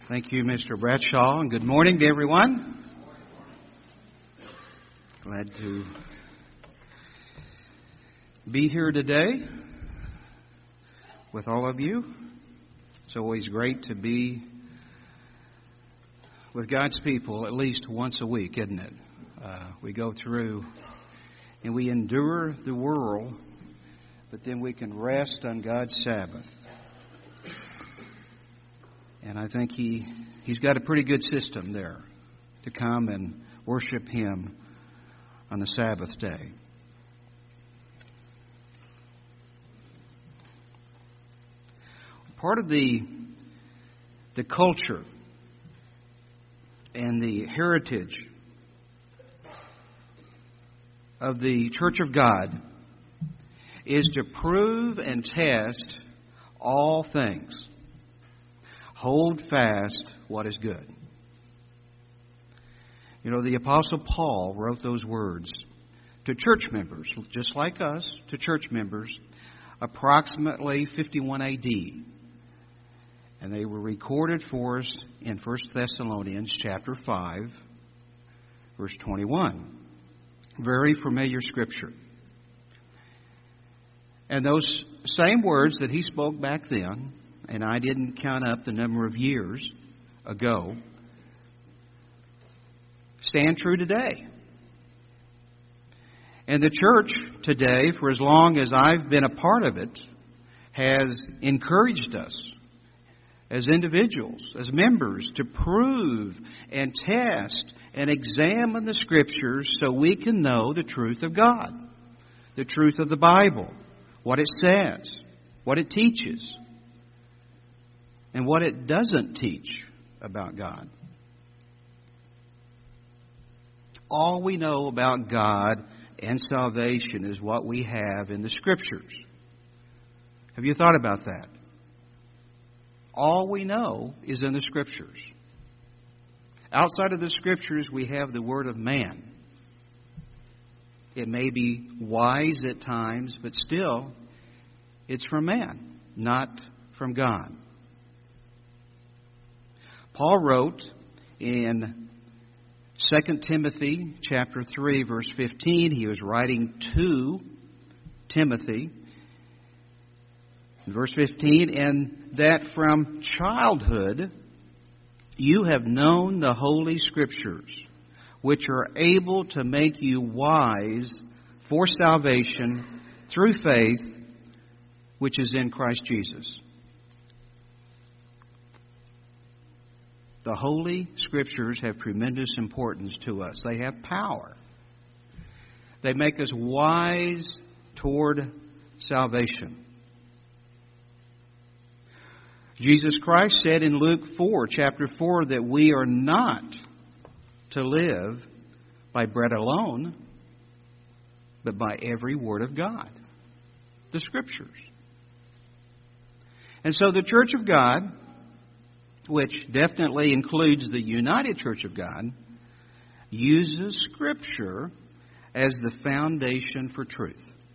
Thank you, Mr. Bradshaw, and good morning to everyone. Glad to be here today with all of you. It's always great to be with God's people at least once a week, isn't it? We go through and we endure the world, but then we can rest on God's Sabbath. And I think he's got a pretty good system there to come and worship Him on the Sabbath day. Part of the culture and the heritage of the Church of God is to prove and test all things. Hold fast what is good. You know, the Apostle Paul wrote those words to church members, just like us, to church members, approximately 51 AD. And they were recorded for us in 1 Thessalonians chapter 5, verse 21. Very familiar scripture. And those same words that he spoke back then, and I didn't count up the number of years ago, stand true today. And the church today, for as long as I've been a part of it, has encouraged us as individuals, as members, to prove and test and examine the Scriptures so we can know the truth of God, the truth of the Bible, what it says, what it teaches, and what it doesn't teach about God. All we know about God and salvation is what we have in the Scriptures. Have you thought about that? All we know is in the Scriptures. Outside of the Scriptures, we have the Word of man. It may be wise at times, but still, it's from man, not from God. Paul wrote in 2 Timothy chapter 3, verse 15, he was writing to Timothy, in verse 15, and that from childhood you have known the Holy Scriptures, which are able to make you wise for salvation through faith, which is in Christ Jesus. The Holy Scriptures have tremendous importance to us. They have power. They make us wise toward salvation. Jesus Christ said in Luke 4, chapter 4, that we are not to live by bread alone, but by every word of God, the Scriptures. And so the Church of God, which definitely includes the United Church of God, uses Scripture as the foundation for truth.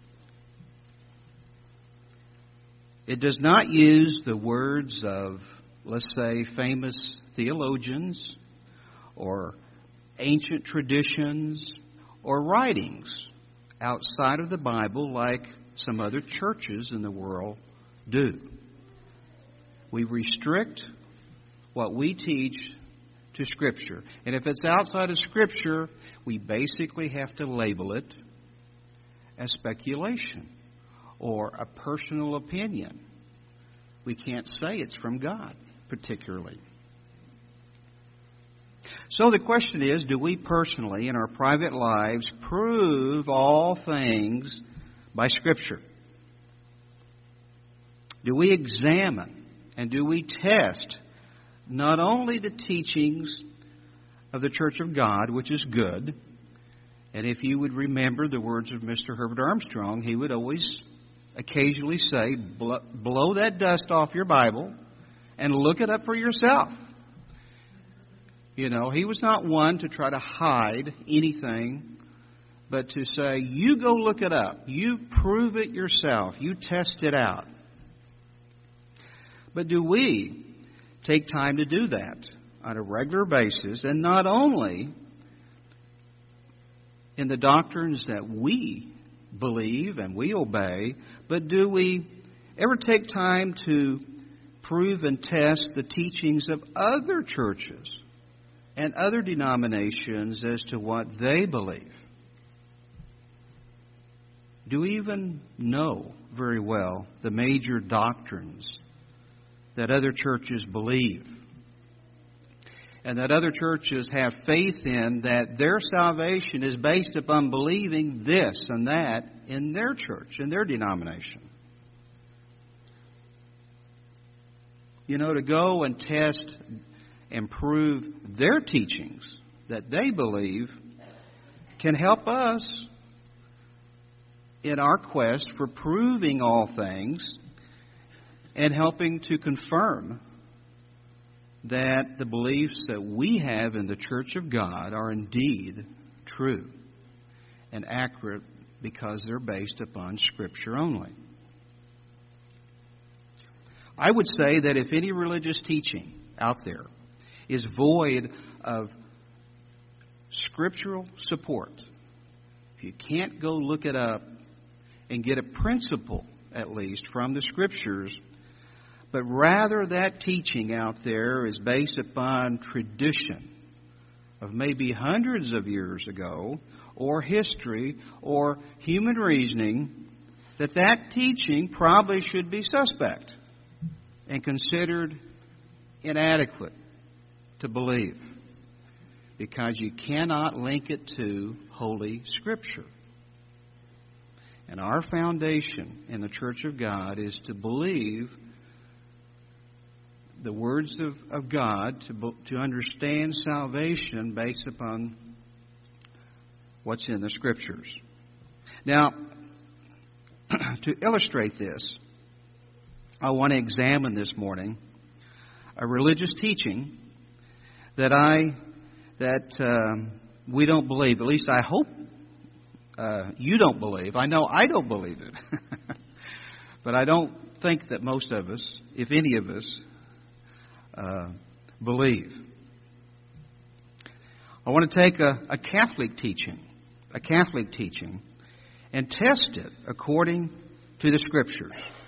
It does not use the words of, let's say, famous theologians or ancient traditions or writings outside of the Bible like some other churches in the world do. We restrict what we teach to Scripture. And if it's outside of Scripture, we basically have to label it as speculation or a personal opinion. We can't say it's from God, particularly. So the question is, do we personally, in our private lives, prove all things by Scripture? Do we examine and do we test not only the teachings of the Church of God, which is good, and if you would remember the words of Mr. Herbert Armstrong, he would always occasionally say, blow that dust off your Bible and look it up for yourself. You know, he was not one to try to hide anything, but to say, you go look it up. You prove it yourself. You test it out. But do we take time to do that on a regular basis, and not only in the doctrines that we believe and we obey, but do we ever take time to prove and test the teachings of other churches and other denominations as to what they believe? Do we even know very well the major doctrines that other churches believe and that other churches have faith in, that their salvation is based upon believing this and that in their church, in their denomination? You know, to go and test and prove their teachings that they believe can help us in our quest for proving all things and helping to confirm that the beliefs that we have in the Church of God are indeed true and accurate because they're based upon Scripture only. I would say that if any religious teaching out there is void of scriptural support, if you can't go look it up and get a principle, at least, from the Scriptures, but rather that teaching out there is based upon tradition of maybe hundreds of years ago, or history, or human reasoning, that teaching probably should be suspect and considered inadequate to believe, because you cannot link it to Holy Scripture. And our foundation in the Church of God is to believe the words of God, to understand salvation based upon what's in the Scriptures. Now, to illustrate this, I want to examine this morning a religious teaching that we don't believe. At least I hope you don't believe. I know I don't believe it. But I don't think that most of us, if any of us, believe. I want to take a Catholic teaching, and test it according to the Scriptures.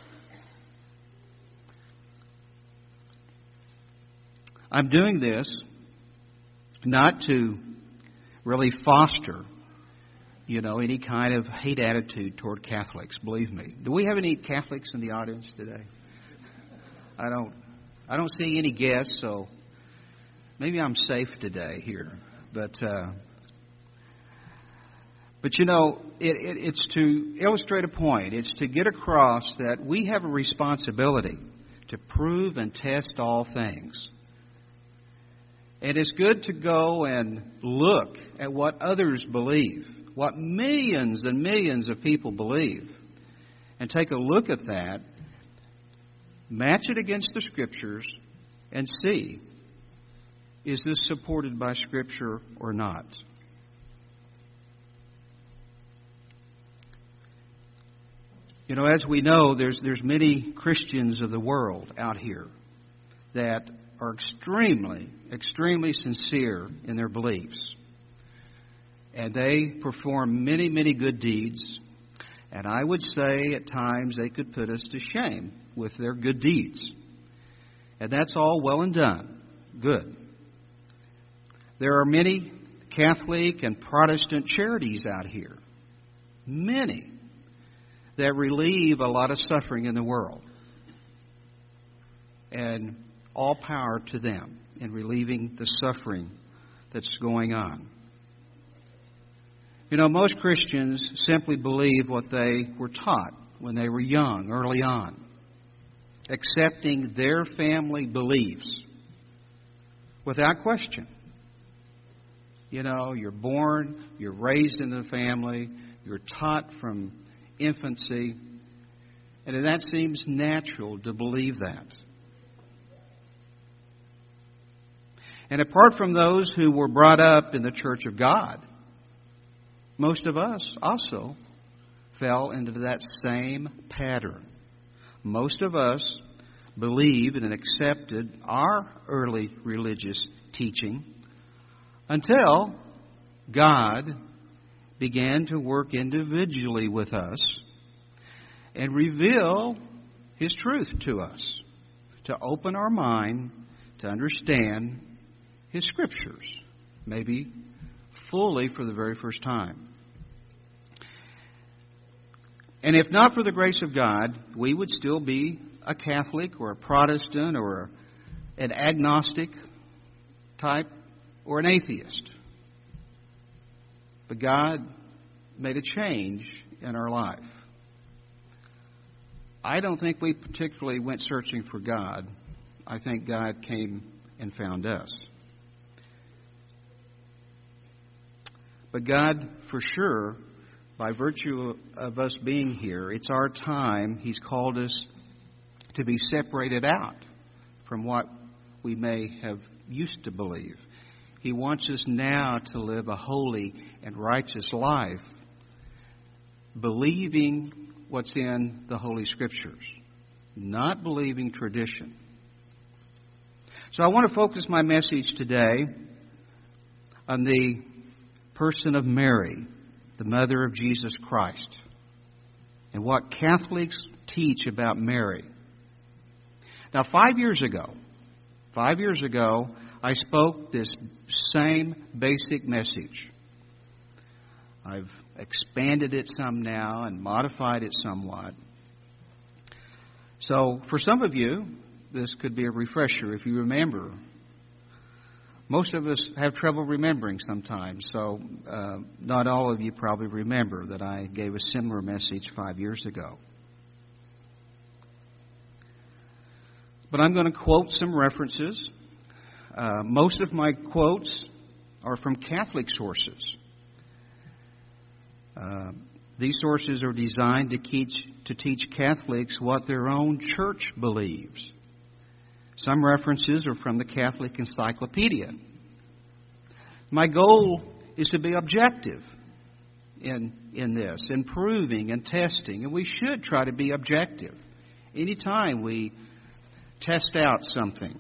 I'm doing this not to really foster, any kind of hate attitude toward Catholics. Believe me. Do we have any Catholics in the audience today? I don't see any guests, so maybe I'm safe today here. But it's to illustrate a point. It's to get across that we have a responsibility to prove and test all things. And it's good to go and look at what others believe, what millions and millions of people believe, and take a look at that, match it against the Scriptures, and see, is this supported by Scripture or not? As we know, there's many Christians of the world out here that are extremely, extremely sincere in their beliefs. And they perform many, many good deeds. And I would say at times they could put us to shame with their good deeds. And that's all well and done. Good. There are many Catholic and Protestant charities out here. Many that relieve a lot of suffering in the world. And all power to them in relieving the suffering that's going on. Most Christians simply believe what they were taught when they were young, early on, accepting their family beliefs without question. You're born, you're raised in the family, you're taught from infancy, and that seems natural to believe that. And apart from those who were brought up in the Church of God, most of us also fell into that same pattern. Most of us believed and accepted our early religious teaching until God began to work individually with us and reveal His truth to us, to open our mind to understand His Scriptures, maybe fully for the very first time. And if not for the grace of God, we would still be a Catholic or a Protestant or an agnostic type or an atheist. But God made a change in our life. I don't think we particularly went searching for God. I think God came and found us. But God, for sure, by virtue of us being here, it's our time. He's called us to be separated out from what we may have used to believe. He wants us now to live a holy and righteous life, believing what's in the Holy Scriptures, not believing tradition. So I want to focus my message today on the person of Mary, the mother of Jesus Christ, and what Catholics teach about Mary. Now, 5 years ago, I spoke this same basic message. I've expanded it some now and modified it somewhat. So, for some of you, this could be a refresher if you remember. Most of us have trouble remembering sometimes, so not all of you probably remember that I gave a similar message 5 years ago. But I'm going to quote some references. Most of my quotes are from Catholic sources. These sources are designed to teach Catholics what their own church believes. Some references are from the Catholic Encyclopedia. My goal is to be objective in this, in proving and testing. And we should try to be objective anytime we test out something.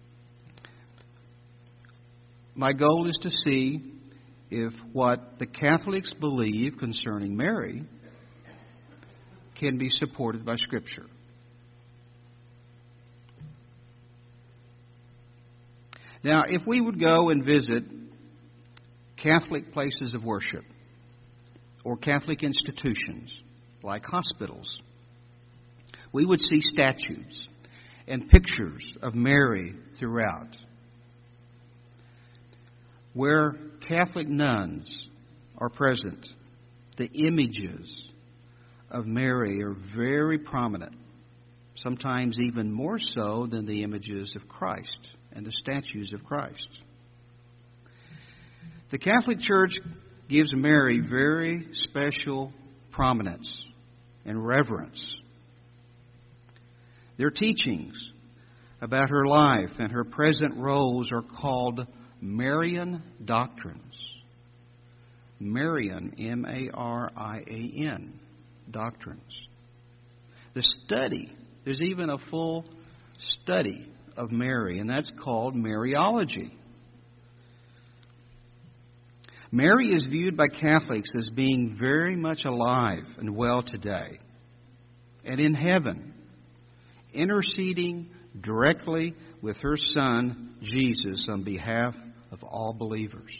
My goal is to see if what the Catholics believe concerning Mary can be supported by Scripture. Now, if we would go and visit Catholic places of worship or Catholic institutions like hospitals, we would see statues and pictures of Mary throughout. Where Catholic nuns are present, the images of Mary are very prominent, sometimes even more so than the images of Christ and the statues of Christ. The Catholic Church gives Mary very special prominence and reverence. Their teachings about her life and her present roles are called Marian doctrines. Marian, M-A-R-I-A-N, doctrines. There's even a full study of Mary, and that's called Mariology. Mary is viewed by Catholics as being very much alive and well today, and in heaven, interceding directly with her Son, Jesus, on behalf of all believers.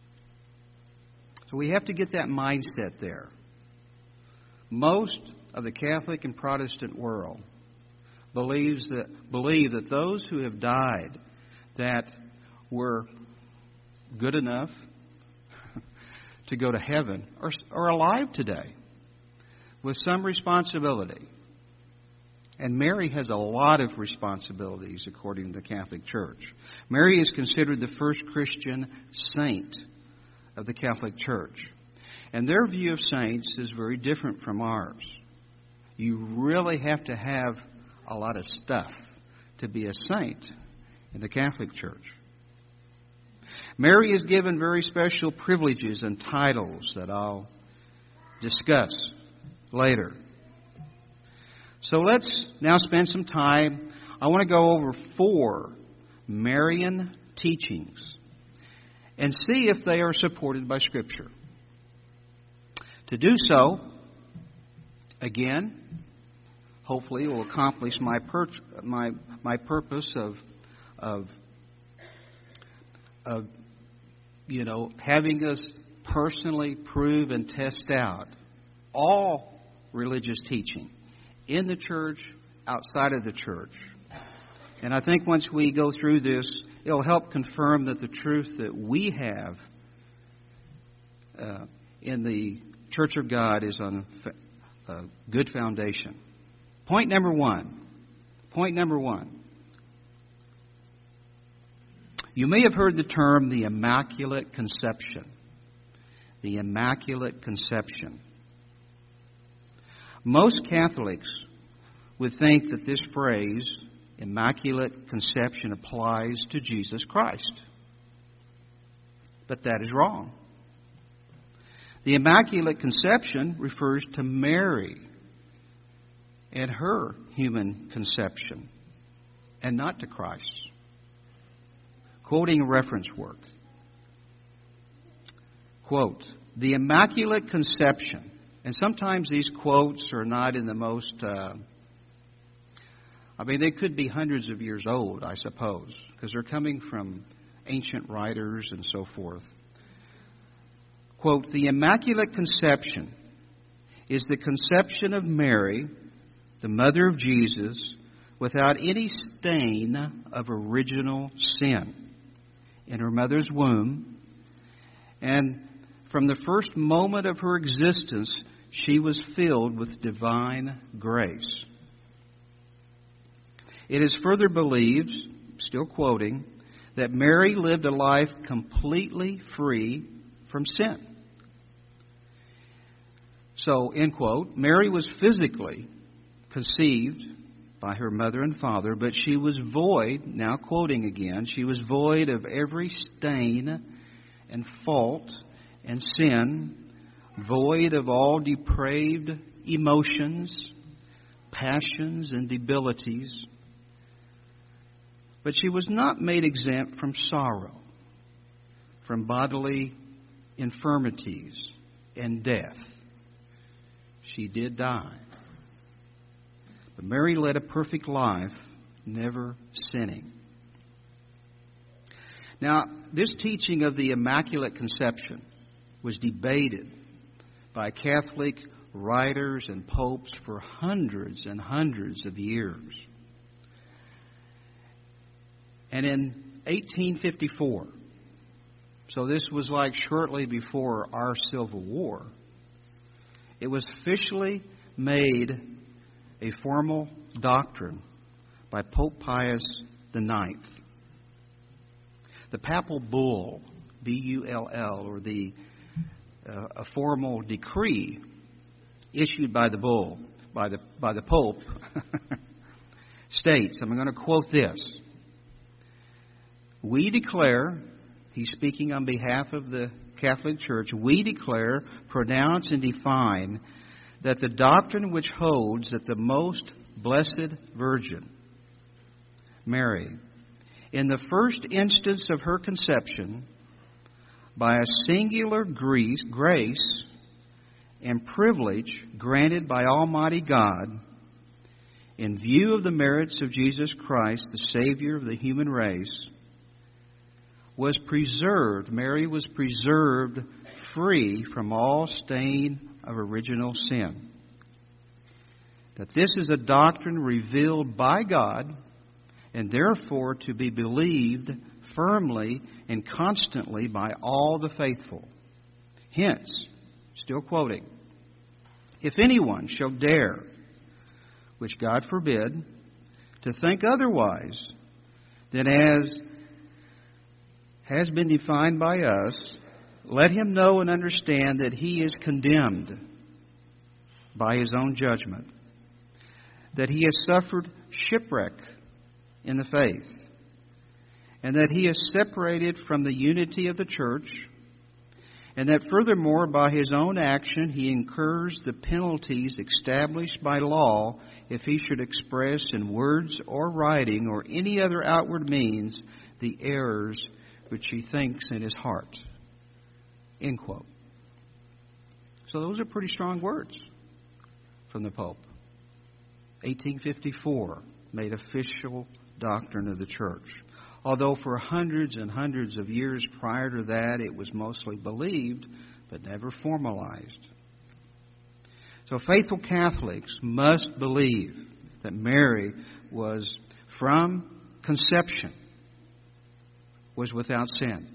So we have to get that mindset there. Most of the Catholic and Protestant world believe that those who have died that were good enough to go to heaven are alive today with some responsibility. And Mary has a lot of responsibilities according to the Catholic Church. Mary is considered the first Christian saint of the Catholic Church. And their view of saints is very different from ours. You really have to have a lot of stuff to be a saint in the Catholic Church. Mary is given very special privileges and titles that I'll discuss later. So let's now spend some time I want to go over 4 Marian teachings and see if they are supported by Scripture. To do so, again, hopefully will accomplish my purpose of having us personally prove and test out all religious teaching in the church, outside of the church. And I think once we go through this, it'll help confirm that the truth that we have in the Church of God is on a good foundation. Point number one. You may have heard the term the Immaculate Conception. The Immaculate Conception. Most Catholics would think that this phrase, Immaculate Conception, applies to Jesus Christ. But that is wrong. The Immaculate Conception refers to Mary and her human conception, and not to Christ. Quoting a reference work. Quote, the Immaculate Conception. And sometimes these quotes are not in the most... they could be hundreds of years old, I suppose, because they're coming from ancient writers and so forth. Quote, the Immaculate Conception is the conception of Mary, the mother of Jesus, without any stain of original sin in her mother's womb. And from the first moment of her existence, she was filled with divine grace. It is further believed, still quoting, that Mary lived a life completely free from sin. So, end quote, Mary was physically conceived by her mother and father, but she was void, now quoting again, she was void of every stain and fault and sin, void of all depraved emotions, passions, and debilities. But she was not made exempt from sorrow, from bodily infirmities and death. She did die. But Mary led a perfect life, never sinning. Now, this teaching of the Immaculate Conception was debated by Catholic writers and popes for hundreds and hundreds of years. And in 1854, so this was like shortly before our Civil War, it was officially made a formal doctrine by Pope Pius IX. The papal bull, B-U-L-L, or a formal decree issued by the bull, by the Pope, states, I'm going to quote this. We declare, he's speaking on behalf of the Catholic Church, we declare, pronounce, and define that the doctrine which holds that the most blessed Virgin, Mary, in the first instance of her conception, by a singular grace and privilege granted by Almighty God, in view of the merits of Jesus Christ, the Savior of the human race, was preserved, Mary was preserved free from all stain of original sin. That this is a doctrine revealed by God and therefore to be believed firmly and constantly by all the faithful. Hence, still quoting, if anyone shall dare, which God forbid, to think otherwise than as has been defined by us, let him know and understand that he is condemned by his own judgment, that he has suffered shipwreck in the faith, and that he is separated from the unity of the church, and that furthermore, by his own action, he incurs the penalties established by law if he should express in words or writing or any other outward means the errors which he thinks in his heart. End quote. So those are pretty strong words from the Pope. 1854, made official doctrine of the Church. Although for hundreds and hundreds of years prior to that, it was mostly believed, but never formalized. So faithful Catholics must believe that Mary was, from conception, was without sin.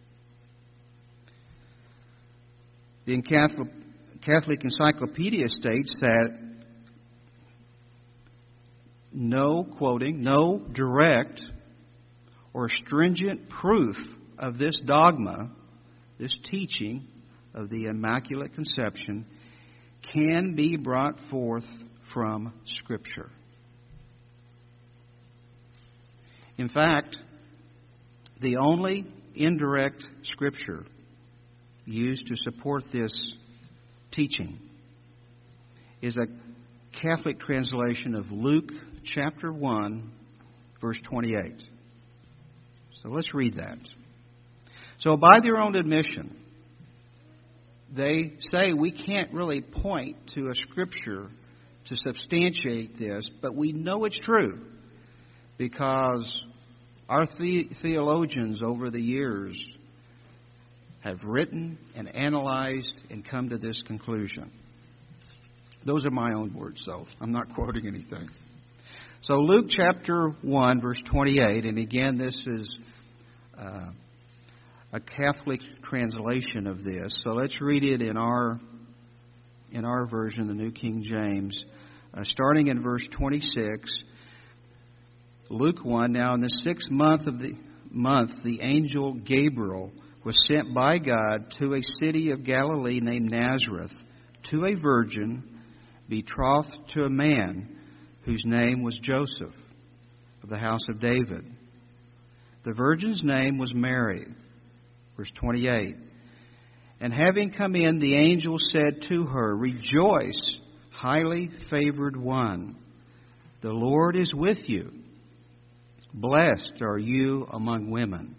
The Catholic Encyclopedia states that no direct or stringent proof of this dogma, this teaching of the Immaculate Conception, can be brought forth from Scripture. In fact, the only indirect Scripture used to support this teaching is a Catholic translation of Luke chapter 1, verse 28. So let's read that. So by their own admission, they say we can't really point to a Scripture to substantiate this, but we know it's true because our theologians over the years have written and analyzed and come to this conclusion. Those are my own words, though. I'm not quoting anything. So Luke chapter 1, verse 28, and again, this is a Catholic translation of this. So let's read it in our version, the New King James. Starting in verse 26, Luke 1, now in the 6th month of the angel Gabriel was sent by God to a city of Galilee named Nazareth, to a virgin betrothed to a man whose name was Joseph, of the house of David. The virgin's name was Mary. Verse 28. And having come in, the angel said to her, Rejoice, highly favored one. The Lord is with you. Blessed are you among women.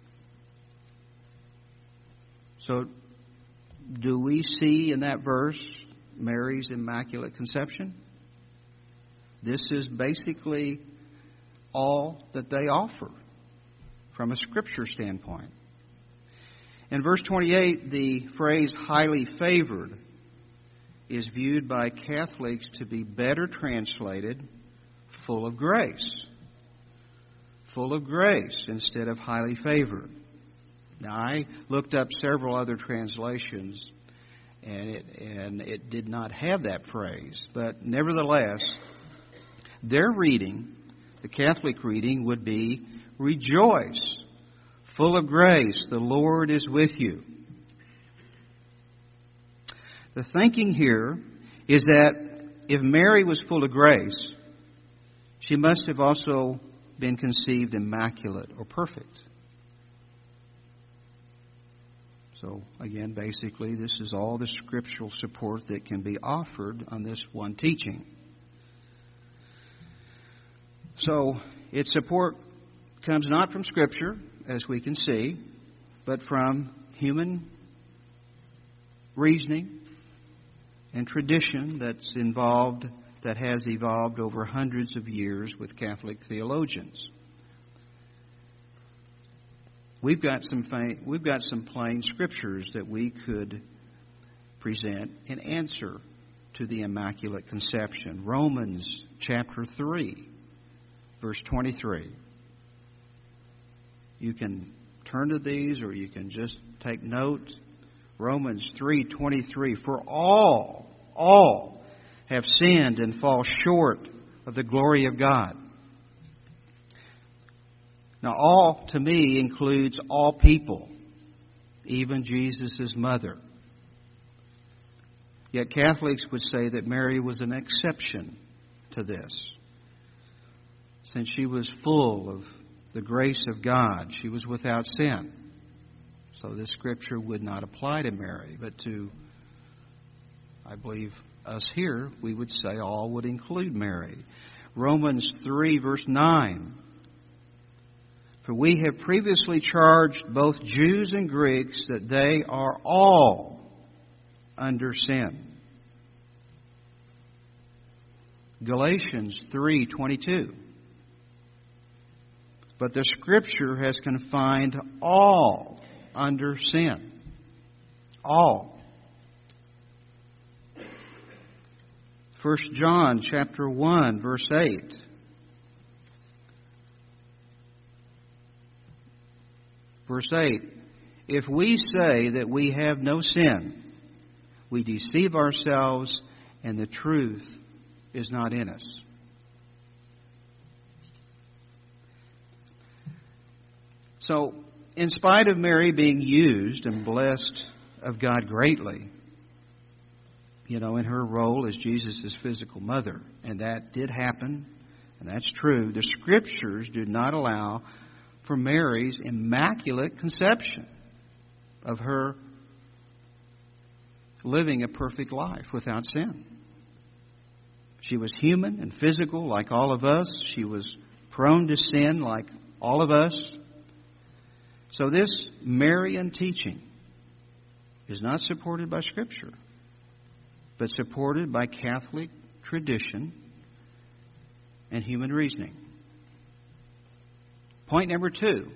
So, do we see in that verse Mary's Immaculate Conception? This is basically all that they offer from a Scripture standpoint. In verse 28, the phrase highly favored is viewed by Catholics to be better translated full of grace. Full of grace instead of highly favored. Now, I looked up several other translations, and it did not have that phrase. But nevertheless, their reading, the Catholic reading, would be, Rejoice, full of grace, the Lord is with you. The thinking here is that if Mary was full of grace, she must have also been conceived immaculate or perfect. So, again, basically, this is all the scriptural support that can be offered on this one teaching. So, its support comes not from Scripture, as we can see, but from human reasoning and tradition that has evolved over hundreds of years with Catholic theologians. We've got some plain scriptures that we could present in answer to the Immaculate Conception. Romans chapter 3, verse 23. You can turn to these or you can just take note. Romans 3:23. For all have sinned and fall short of the glory of God. Now, all to me includes all people, even Jesus' mother. Yet Catholics would say that Mary was an exception to this. Since she was full of the grace of God, she was without sin. So this scripture would not apply to Mary, but to, I believe, us here, we would say all would include Mary. Romans 3, verse 9. For we have previously charged both Jews and Greeks that they are all under sin. Galatians 3:22. But the Scripture has confined all under sin. All. 1 John chapter 1, verse 8. Verse 8, if we say that we have no sin, we deceive ourselves and the truth is not in us. So, in spite of Mary being used and blessed of God greatly, in her role as Jesus' physical mother, and that did happen, and that's true, the Scriptures do not allow for Mary's immaculate conception of her living a perfect life without sin. She was human and physical like all of us. She was prone to sin like all of us. So this Marian teaching is not supported by Scripture, but supported by Catholic tradition and human reasoning. Point number two.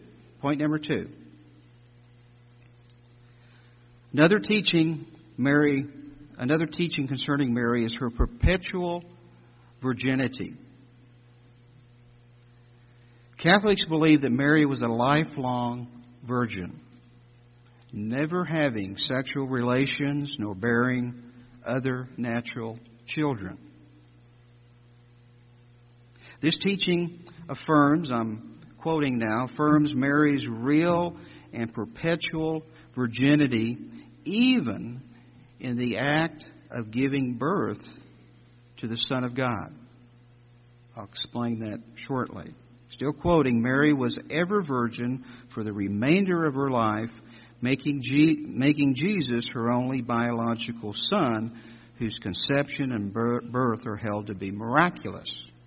Another teaching concerning Mary is her perpetual virginity. Catholics believe that Mary was a lifelong virgin, never having sexual relations nor bearing other natural children. This teaching affirms, I'm quoting now, affirms Mary's real and perpetual virginity even in the act of giving birth to the Son of God. I'll explain that shortly. Still quoting, Mary was ever virgin for the remainder of her life, making Jesus her only biological son, whose conception and birth are held to be miraculous.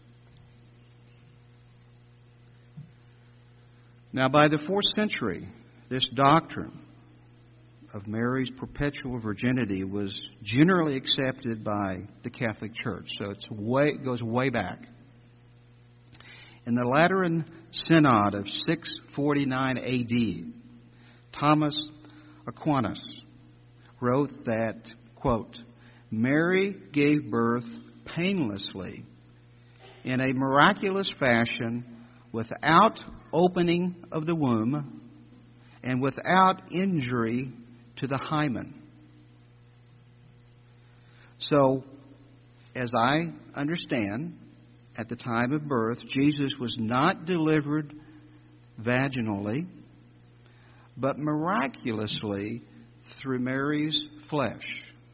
Now, by the 4th century, this doctrine of Mary's perpetual virginity was generally accepted by the Catholic Church. So it goes way back. In the Lateran Synod of 649 A.D., Thomas Aquinas wrote that, quote, Mary gave birth painlessly in a miraculous fashion without opening of the womb and without injury to the hymen. So, as I understand, at the time of birth, Jesus was not delivered vaginally, but miraculously through Mary's flesh.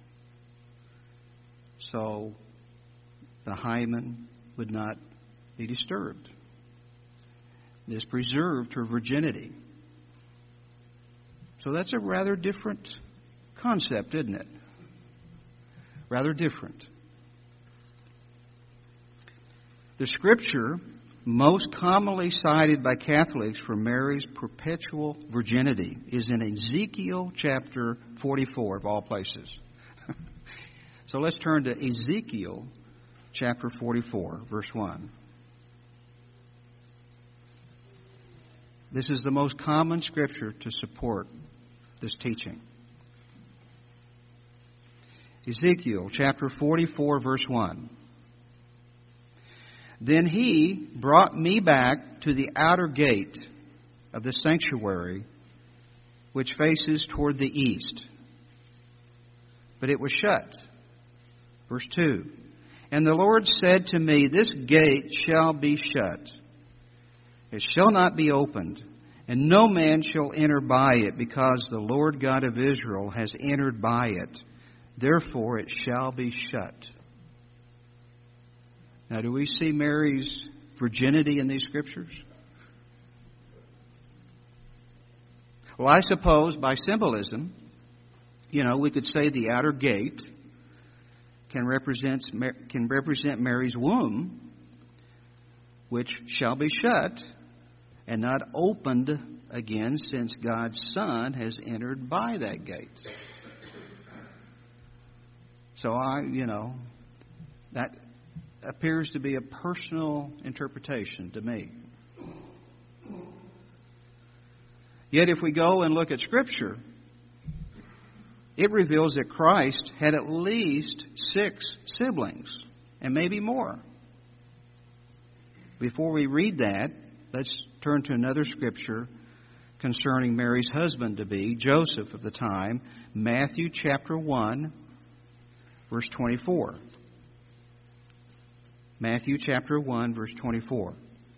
So, the hymen would not be disturbed. This preserved her virginity. So that's a rather different concept, isn't it? Rather different. The scripture most commonly cited by Catholics for Mary's perpetual virginity is in Ezekiel chapter 44, of all places. So let's turn to Ezekiel chapter 44, verse 1. This is the most common scripture to support this teaching. Ezekiel chapter 44, verse 1. Then he brought me back to the outer gate of the sanctuary, which faces toward the east. But it was shut. Verse 2. And the Lord said to me, this gate shall be shut. It shall not be opened, and no man shall enter by it, because the Lord God of Israel has entered by it. Therefore it shall be shut. Now, do we see Mary's virginity in these scriptures? Well, I suppose by symbolism, we could say the outer gate can represent Mary's womb, which shall be shut and not opened again, since God's Son has entered by that gate. So that appears to be a personal interpretation to me. Yet if we go and look at Scripture, it reveals that Christ had at least 6 siblings, and maybe more. Before we read that, let's turn to another Scripture concerning Mary's husband-to-be, Joseph of the time, Matthew chapter 1, verse 24. Matthew chapter 1, verse 24.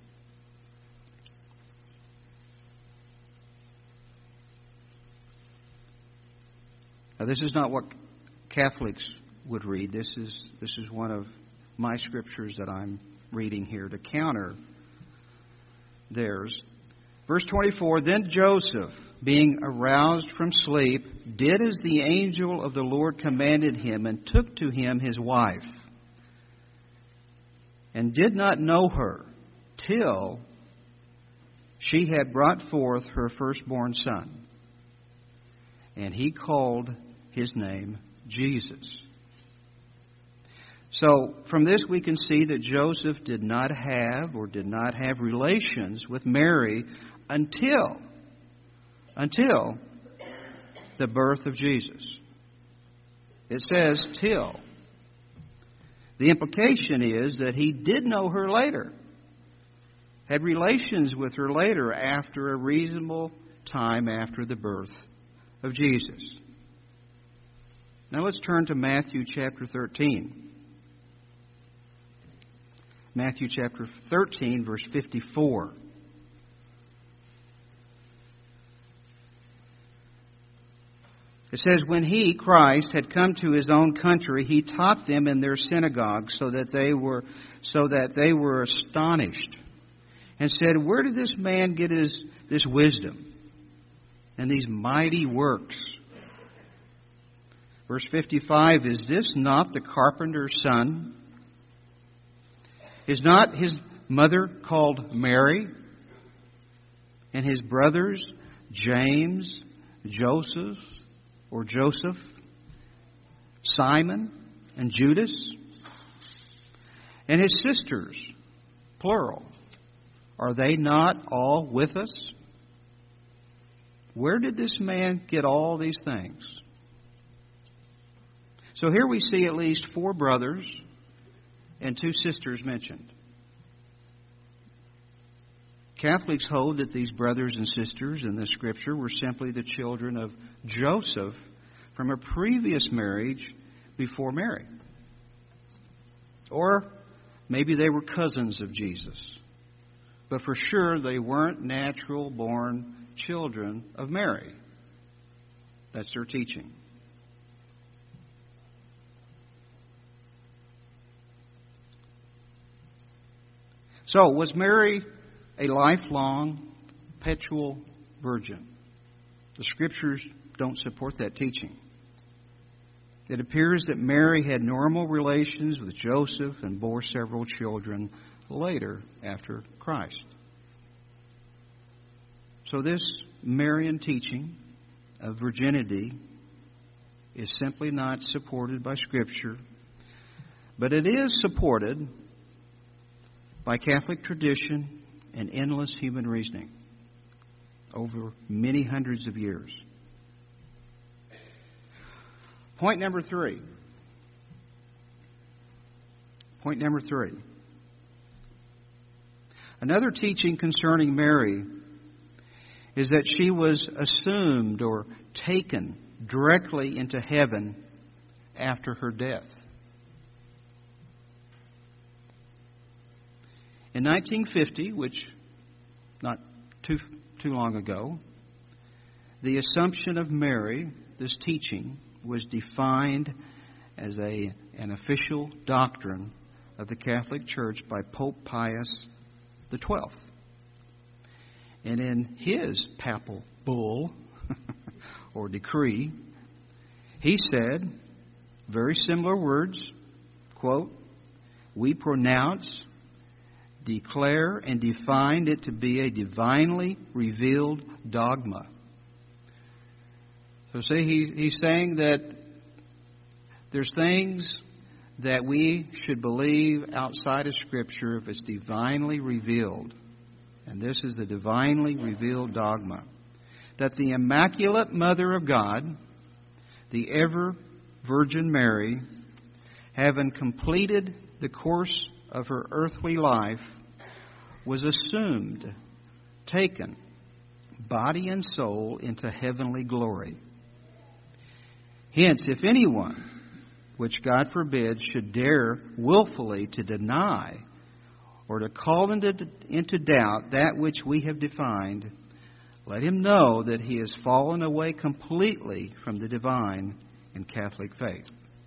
Now, this is not what Catholics would read. This is one of my scriptures that I'm reading here to counter theirs. Verse 24, Then Joseph, being aroused from sleep, did as the angel of the Lord commanded him, and took to him his wife, and did not know her till she had brought forth her firstborn son. And he called his name Jesus. So from this we can see that Joseph did not have relations with Mary until the birth of Jesus. It says till. The implication is that he did know her later, had relations with her later, after a reasonable time after the birth of Jesus. Now let's turn to Matthew chapter 13. Matthew chapter 13, verse 54. It says, When he, Christ, had come to his own country, he taught them in their synagogues, so that they were astonished, and said, Where did this man get this wisdom and these mighty works? Verse 55, Is this not the carpenter's son? Is not his mother called Mary, and his brothers James, Joseph, Simon, and Judas? And his sisters, plural, are they not all with us? Where did this man get all these things? So here we see at least 4 brothers and 2 sisters mentioned. Catholics hold that these brothers and sisters in the Scripture were simply the children of Joseph from a previous marriage before Mary. Or maybe they were cousins of Jesus. But for sure, they weren't natural-born children of Mary. That's their teaching. So, was Mary a lifelong, perpetual virgin? The Scriptures don't support that teaching. It appears that Mary had normal relations with Joseph and bore several children later after Christ. So this Marian teaching of virginity is simply not supported by Scripture, but it is supported by Catholic tradition and endless human reasoning over many hundreds of years. Point number 3. Another teaching concerning Mary is that she was assumed or taken directly into heaven after her death. In 1950, which not too long ago, the Assumption of Mary, this teaching, was defined as an official doctrine of the Catholic Church by Pope Pius XII. And in his papal bull, or decree. He said, very similar words, quote, "We pronounce, declare, and define it to be a divinely revealed dogma." So see, he's saying that there's things that we should believe outside of Scripture if it's divinely revealed. And this is the divinely revealed dogma. That the Immaculate Mother of God, the ever Virgin Mary, having completed the course of her earthly life, was assumed, taken, body and soul, into heavenly glory. Hence, if anyone, which God forbid, should dare willfully to deny or to call into doubt that which we have defined, let him know that he has fallen away completely from the divine and Catholic faith.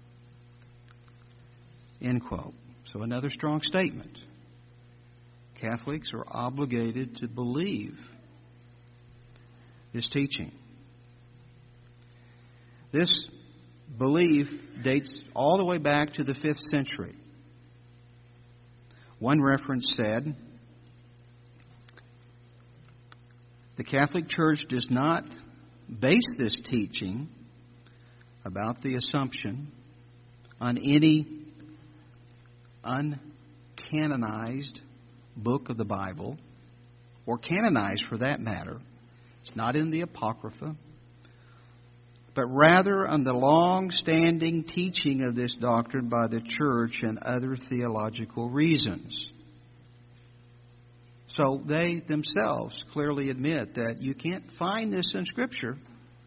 End quote. So another strong statement. Catholics are obligated to believe this teaching. This belief dates all the way back to the 5th century. One reference said, "The Catholic Church does not base this teaching about the Assumption on any uncanonized book of the Bible, or canonized for that matter. It's not in the Apocrypha, but rather on the long-standing teaching of this doctrine by the Church and other theological reasons." So they themselves clearly admit that you can't find this in Scripture,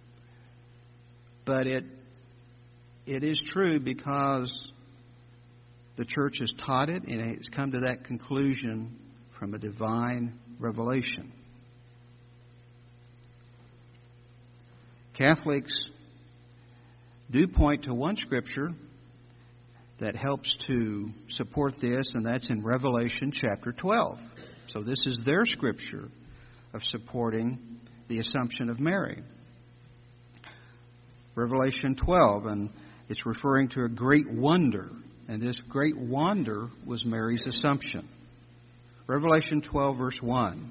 but it is true because the Church has taught it, and it's come to that conclusion from a divine revelation. Catholics do point to one Scripture that helps to support this, and that's in Revelation chapter 12. So this is their Scripture of supporting the Assumption of Mary. Revelation 12, and it's referring to a great wonder, and this great wonder was Mary's Assumption. Revelation 12, verse 1.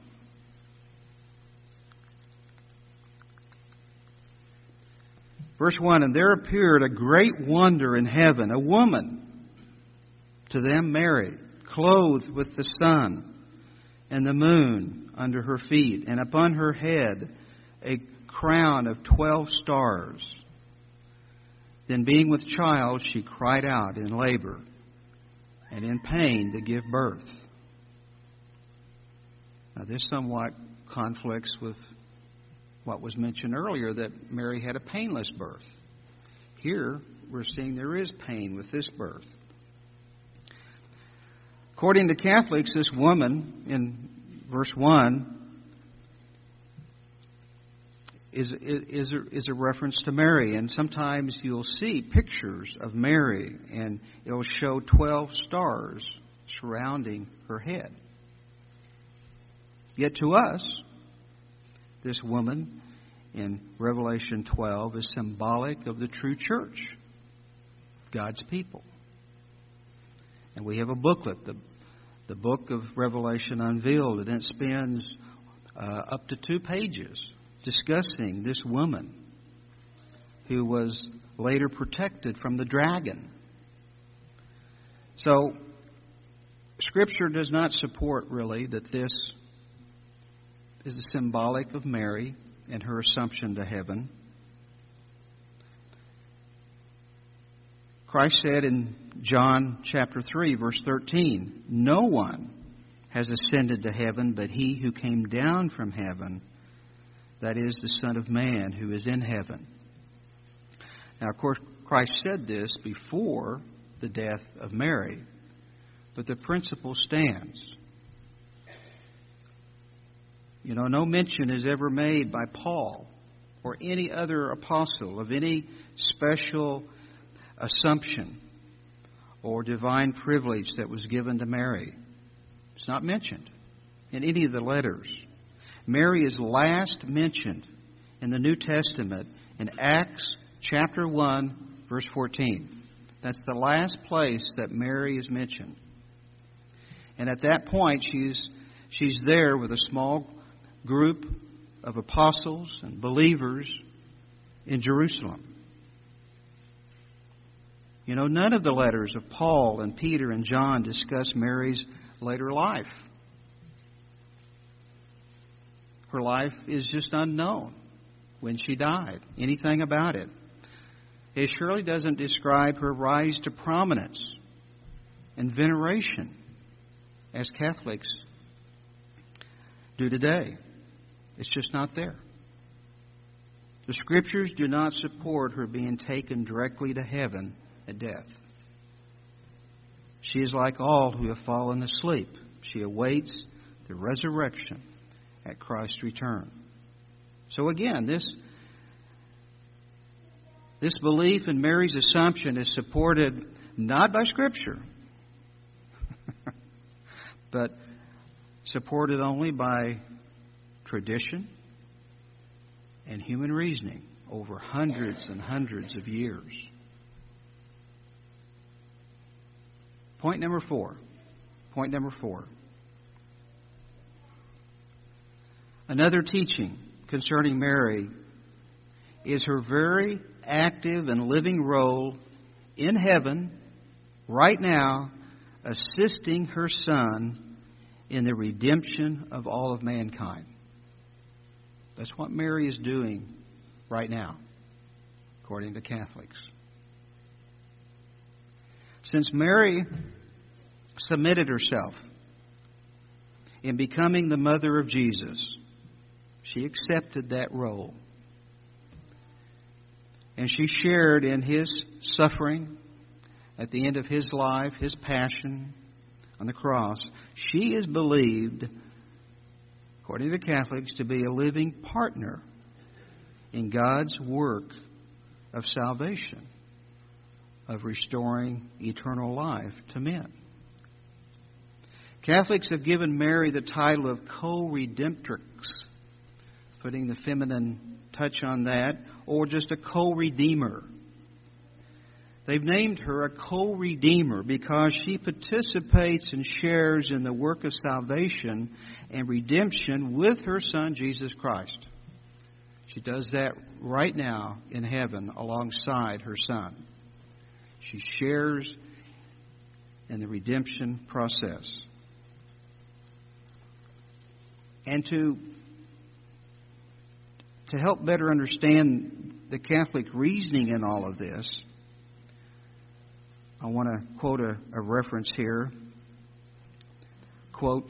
Verse 1, "And there appeared a great wonder in heaven, a woman, to them Mary, clothed with the sun and the moon under her feet, and upon her head a crown of 12 stars. Then being with child, she cried out in labor and in pain to give birth." Now this somewhat conflicts with what was mentioned earlier, that Mary had a painless birth. Here, we're seeing there is pain with this birth. According to Catholics, this woman in verse 1 is a reference to Mary. And sometimes you'll see pictures of Mary, and it'll show 12 stars surrounding her head. Yet to us, this woman in Revelation 12 is symbolic of the true church, God's people. And we have a booklet, the book of Revelation Unveiled, and it spends up to 2 pages discussing this woman who was later protected from the dragon. So, Scripture does not support really that this is the symbolic of Mary and her assumption to heaven. Christ said in John chapter 3, verse 13, "No one has ascended to heaven but he who came down from heaven, that is, the Son of Man who is in heaven." Now, of course, Christ said this before the death of Mary, but the principle stands. You know, no mention is ever made by Paul or any other apostle of any special assumption or divine privilege that was given to Mary. It's not mentioned in any of the letters. Mary is last mentioned in the New Testament in Acts chapter 1, verse 14. That's the last place that Mary is mentioned. And at that point, she's there with a small group of apostles and believers in Jerusalem. You know, none of the letters of Paul and Peter and John discuss Mary's later life. Her life is just unknown when she died, anything about it. It surely doesn't describe her rise to prominence and veneration as Catholics do today. It's just not there. The Scriptures do not support her being taken directly to heaven at death. She is like all who have fallen asleep. She awaits the resurrection at Christ's return. So again, this belief in Mary's assumption is supported not by Scripture, but supported only by tradition and human reasoning over hundreds and hundreds of years. Point number four. Another teaching concerning Mary is her very active and living role in heaven right now, assisting her Son in the redemption of all of mankind. That's what Mary is doing right now, according to Catholics. Since Mary submitted herself in becoming the mother of Jesus, she accepted that role. And she shared in His suffering at the end of His life, His passion on the cross. She is believed, according to Catholics, to be a living partner in God's work of salvation, of restoring eternal life to men. Catholics have given Mary the title of co-redemptrix, putting the feminine touch on that, or just a co-redeemer. They've named her a co-redeemer because she participates and shares in the work of salvation and redemption with her Son, Jesus Christ. She does that right now in heaven alongside her Son. She shares in the redemption process. And to help better understand the Catholic reasoning in all of this, I want to quote a reference here. Quote,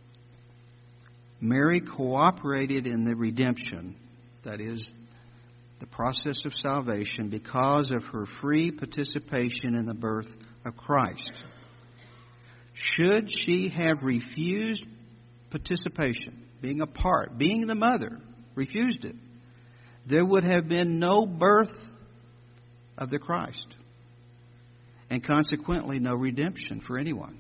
Mary cooperated in the redemption, that is, the process of salvation, because of her free participation in the birth of Christ. Should she have refused participation, being a part, being the mother, refused it, there would have been no birth of the Christ, and consequently no redemption for anyone.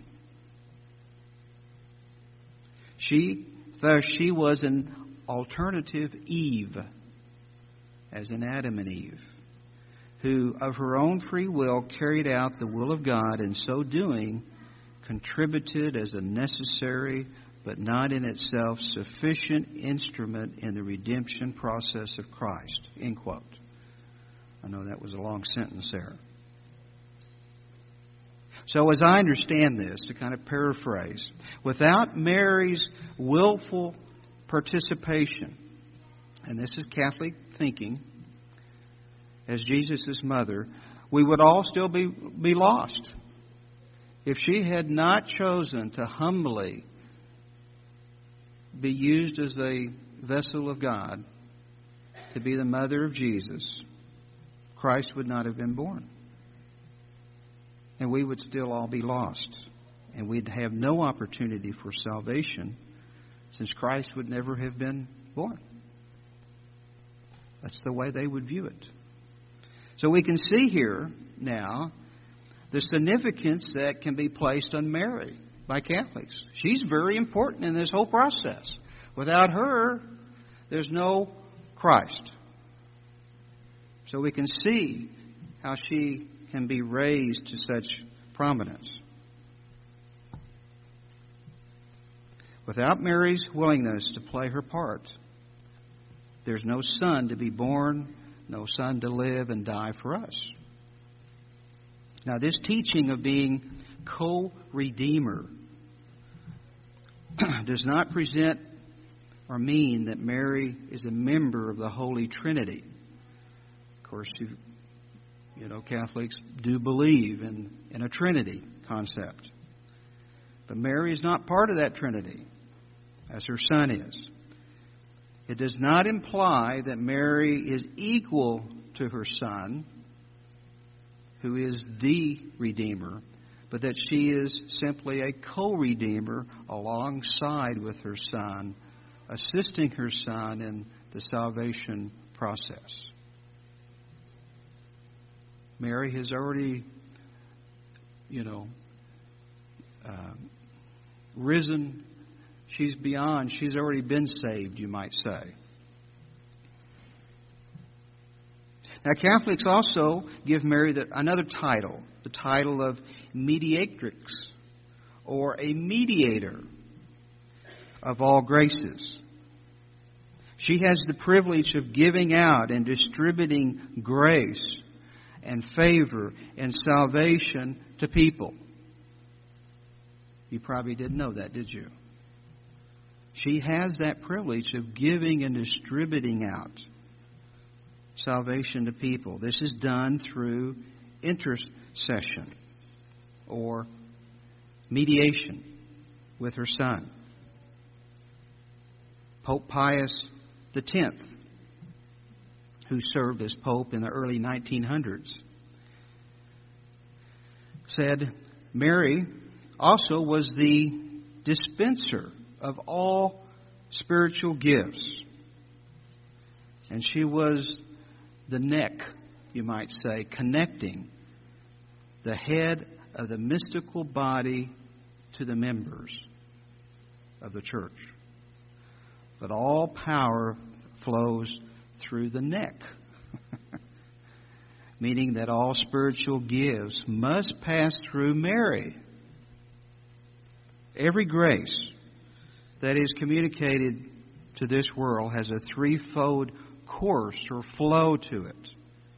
Thus she was an alternative Eve, as in Adam and Eve, who of her own free will carried out the will of God, and so doing contributed as a necessary but not in itself sufficient instrument in the redemption process of Christ. End quote. I know that was a long sentence there. So as I understand this, to kind of paraphrase, without Mary's willful participation, and this is Catholic thinking, as Jesus' mother, we would all still be lost. If she had not chosen to humbly be used as a vessel of God to be the mother of Jesus, Christ would not have been born. And we would still all be lost. And we'd have no opportunity for salvation, since Christ would never have been born. That's the way they would view it. So we can see here now the significance that can be placed on Mary by Catholics. She's very important in this whole process. Without her, there's no Christ. So we can see how she can be raised to such prominence. Without Mary's willingness to play her part, there's no Son to be born, no Son to live and die for us. Now, this teaching of being co-redeemer does not present or mean that Mary is a member of the Holy Trinity. Of course, Catholics do believe in a Trinity concept. But Mary is not part of that Trinity, as her Son is. It does not imply that Mary is equal to her Son, who is the Redeemer, but that she is simply a co-redeemer alongside with her Son, assisting her Son in the salvation process. Mary has already, risen. She's already been saved, you might say. Now, Catholics also give Mary another title, the title of mediatrix, or a mediator of all graces. She has the privilege of giving out and distributing grace and favor and salvation to people. You probably didn't know that, did you? She has that privilege of giving and distributing out salvation to people. This is done through intercession or mediation with her Son. Pope Pius X, who served as Pope in the early 1900s, said Mary also was the dispenser of all spiritual gifts. And she was the neck, you might say, connecting the head of the mystical body to the members of the church. But all power flows through the neck, meaning that all spiritual gifts must pass through Mary. Every grace that is communicated to this world has a threefold course or flow to it.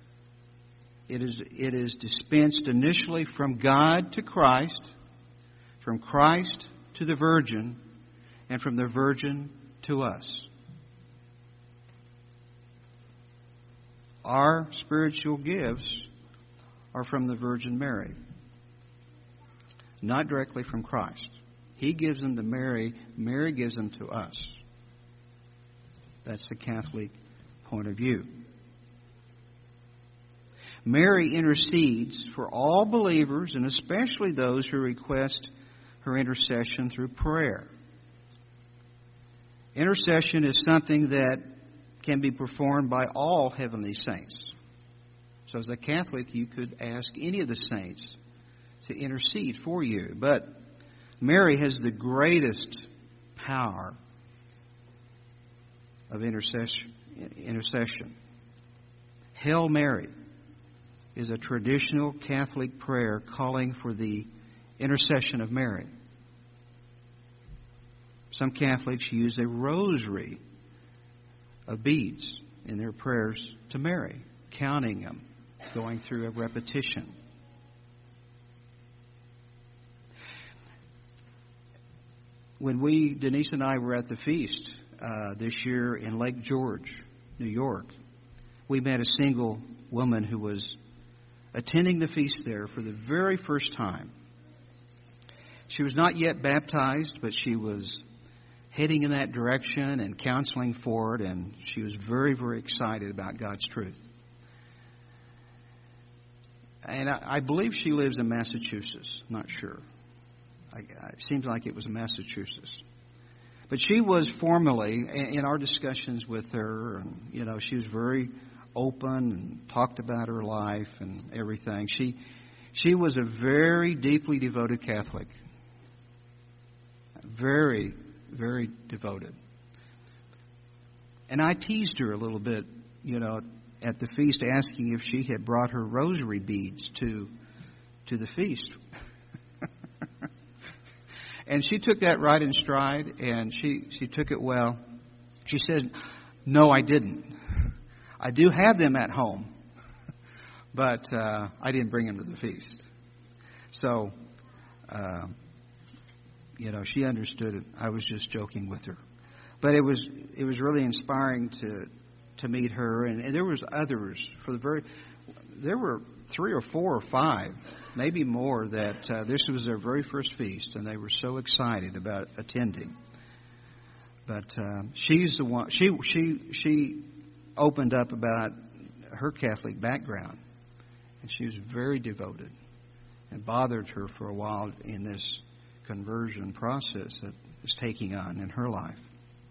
It is dispensed initially from God to Christ, from Christ to the Virgin, and from the Virgin to us. Our spiritual gifts are from the Virgin Mary, not directly from Christ. He gives them to Mary. Mary gives them to us. That's the Catholic point of view. Mary intercedes for all believers, and especially those who request her intercession through prayer. Intercession is something that can be performed by all heavenly saints. So as a Catholic, you could ask any of the saints to intercede for you. But Mary has the greatest power of intercession. Hail Mary is a traditional Catholic prayer calling for the intercession of Mary. Some Catholics use a rosary of beads in their prayers to Mary, counting them, going through a repetition. When Denise and I were at the feast this year in Lake George, New York, we met a single woman who was attending the feast there for the very first time. She was not yet baptized, but she was heading in that direction and counseling for it, and she was very, very excited about God's truth. And I believe she lives in Massachusetts. Not sure. It seems like it was Massachusetts. But she was formally, in our discussions with her, and she was very open and talked about her life and everything. She was a very deeply devoted Catholic. Very, very devoted. And I teased her a little bit, at the feast, asking if she had brought her rosary beads to the feast. And she took that right in stride, and she took it well. She said, "No, I didn't. I do have them at home, but I didn't bring them to the feast." So, she understood it. I was just joking with her. But it was really inspiring to meet her, and there was others there were 3 or 4 or 5, maybe more, that this was their very first feast, and they were so excited about attending. But she's the one. She opened up about her Catholic background, and she was very devoted, and bothered her for a while in this conversion process that is taking on in her life.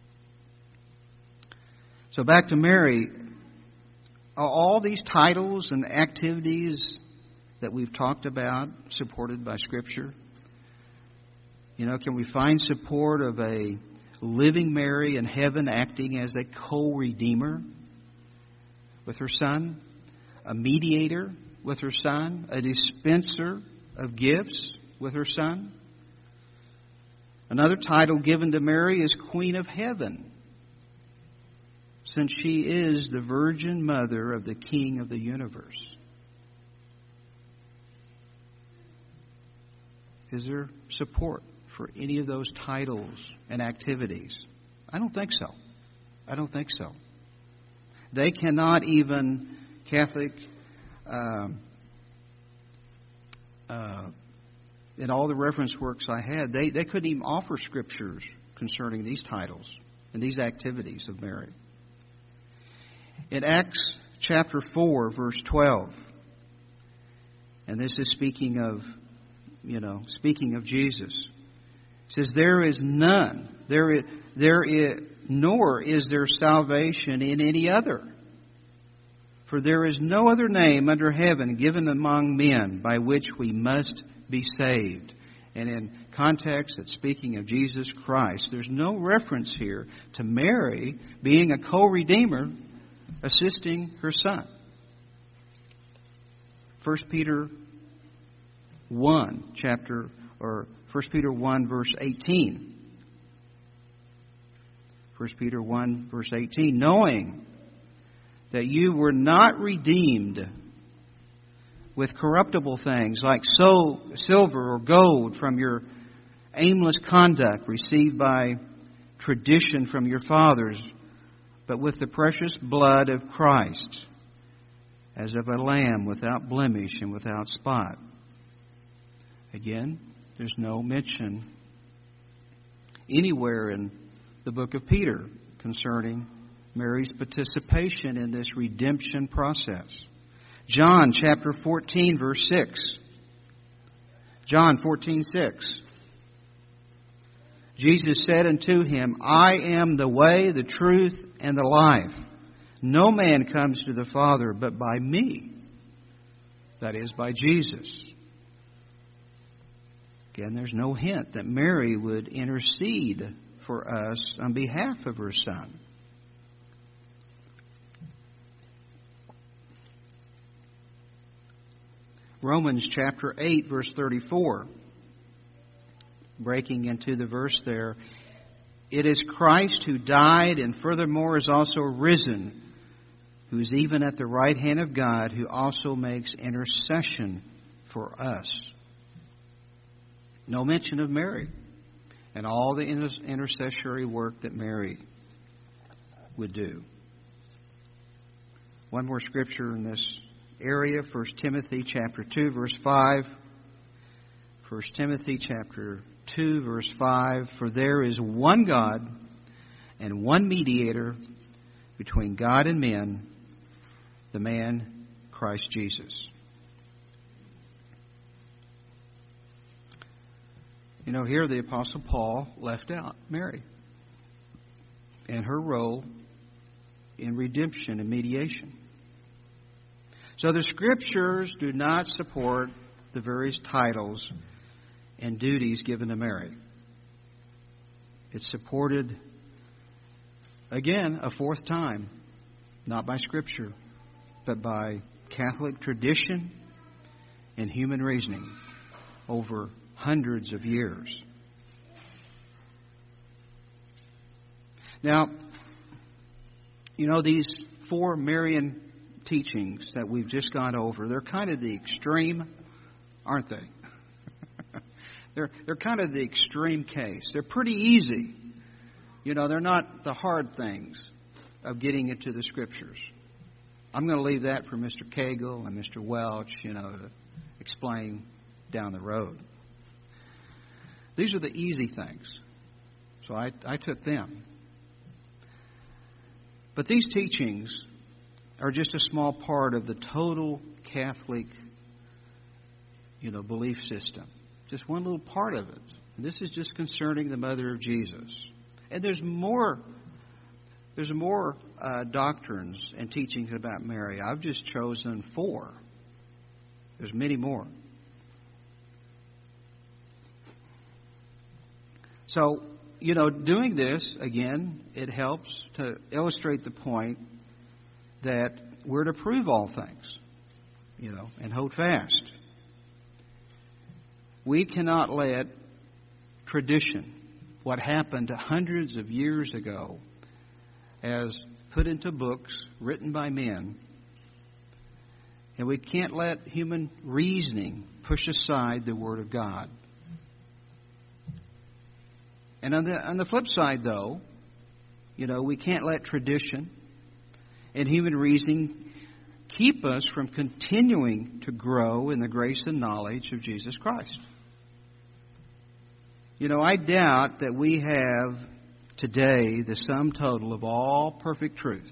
So back to Mary. All these titles and activities that we've talked about, supported by Scripture, can we find support of a living Mary in heaven acting as a co-redeemer with her Son, a mediator with her Son, a dispenser of gifts with her Son? Another title given to Mary is Queen of Heaven, since she is the Virgin Mother of the King of the universe. Is there support for any of those titles and activities? I don't think so. They cannot even, Catholic, in all the reference works I had, they couldn't even offer scriptures concerning these titles and these activities of Mary. In Acts chapter 4, verse 12, and this is speaking of Jesus, it says, "There is none, nor is there salvation in any other. For there is no other name under heaven given among men by which we must be saved." And in context, it's speaking of Jesus Christ. There's no reference here to Mary being a co-redeemer assisting her Son. 1 Peter 1 verse 18. 1 Peter 1 verse 18. "Knowing that you were not redeemed with corruptible things like silver or gold from your aimless conduct received by tradition from your fathers, but with the precious blood of Christ, as of a lamb without blemish and without spot." Again, there's no mention anywhere in the book of Peter concerning Mary's participation in this redemption process. John chapter 14, verse 6. John 14:6. Jesus said unto him, "I am the way, the truth, and the life. No man comes to the Father but by me." That is, by Jesus. Again, there's no hint that Mary would intercede for us on behalf of her Son. Romans chapter 8, verse 34. Breaking into the verse there. "It is Christ who died and furthermore is also risen, who is even at the right hand of God, who also makes intercession for us." No mention of Mary and all the intercessory work that Mary would do. One more scripture in this area, 1 Timothy chapter 2, verse 5. 1 Timothy chapter 2, verse 5. "For there is one God and one mediator between God and men, the man Christ Jesus." Here the Apostle Paul left out Mary and her role in redemption and mediation. So the Scriptures do not support the various titles and duties given to Mary. It's supported Again, a fourth time, not by Scripture, but by Catholic tradition and human reasoning over hundreds of years. Now, these four Marian teachings that we've just gone over, they're kind of the extreme, aren't they? They're kind of the extreme case. They're pretty easy. They're not the hard things of getting into the Scriptures. I'm going to leave that for Mr. Cagle and Mr. Welch, to explain down the road. These are the easy things. So I took them. But these teachings are just a small part of the total Catholic, belief system. Just one little part of it. This is just concerning the mother of Jesus. And there's more doctrines and teachings about Mary. I've just chosen 4. There's many more. So, doing this, again, it helps to illustrate the point that we're to prove all things, and hold fast. We cannot let tradition, what happened hundreds of years ago, as put into books written by men, and we can't let human reasoning push aside the Word of God. And on the flip side, though, we can't let tradition and human reasoning keep us from continuing to grow in the grace and knowledge of Jesus Christ. I doubt that we have today the sum total of all perfect truth.